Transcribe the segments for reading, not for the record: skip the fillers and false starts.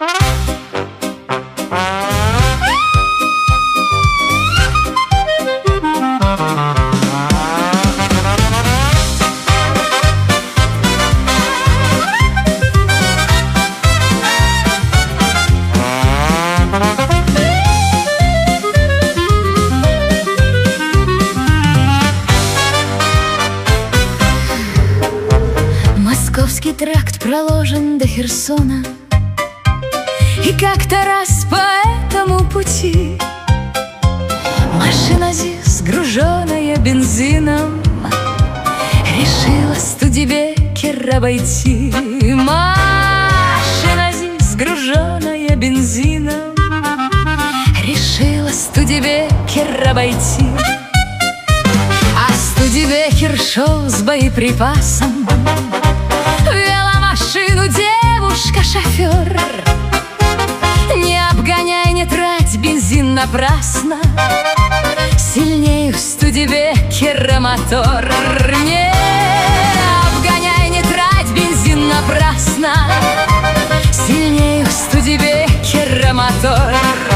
Московский тракт проложен до Херсона, и как-то раз по этому пути машина ЗИС, груженная бензином, решила Студебекер обойти. Машина ЗИС, груженная бензином, решила Студебекер обойти. А Студебекер шел с боеприпасом, вела машину девушка-шофер. Не обгоняй, не трать бензин напрасно, сильнее у Студебекера мотор. Не обгоняй, не трать бензин напрасно, сильнее у Студебекера мотор.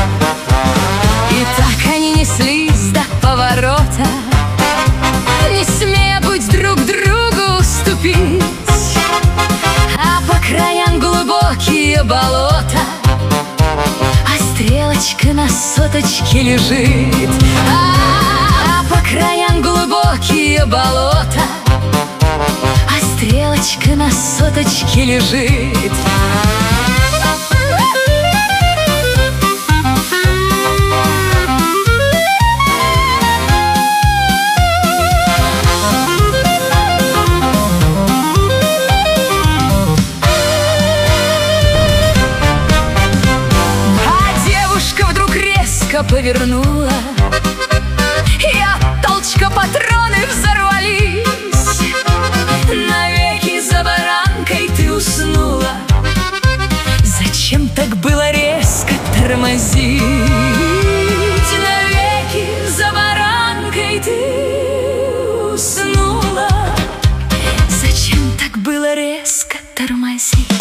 И так они неслись до поворота, не смея быть друг другу уступить. А по краям глубокие болота, а стрелочка на соточке лежит. А по краям глубокие болота, а стрелочка на соточке лежит. Повернула, и от толчка патроны взорвались. Навеки за баранкой ты уснула. Зачем так было резко тормозить? Навеки за баранкой ты уснула. Зачем так было резко тормозить?